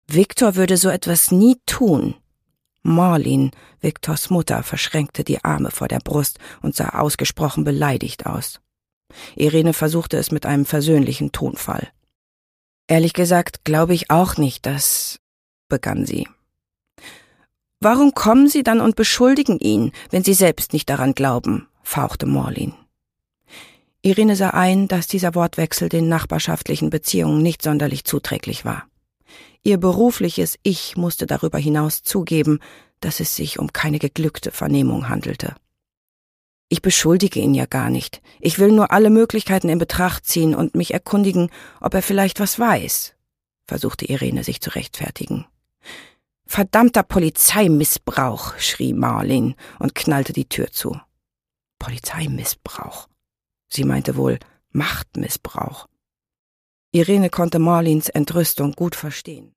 Viktor würde so etwas nie tun. Marlene, Viktors Mutter, verschränkte die Arme vor der Brust und sah ausgesprochen beleidigt aus. Irene versuchte es mit einem versöhnlichen Tonfall. »Ehrlich gesagt glaube ich auch nicht, dass«, begann sie. »Warum kommen Sie dann und beschuldigen ihn, wenn Sie selbst nicht daran glauben?« fauchte Marlene. Irene sah ein, dass dieser Wortwechsel den nachbarschaftlichen Beziehungen nicht sonderlich zuträglich war. Ihr berufliches Ich musste darüber hinaus zugeben, dass es sich um keine geglückte Vernehmung handelte. »Ich beschuldige ihn ja gar nicht. Ich will nur alle Möglichkeiten in Betracht ziehen und mich erkundigen, ob er vielleicht was weiß«, versuchte Irene sich zu rechtfertigen. »Verdammter Polizeimissbrauch«, schrie Marlene und knallte die Tür zu. Polizeimissbrauch. Sie meinte wohl Machtmissbrauch. Irene konnte Marlenes Entrüstung gut verstehen.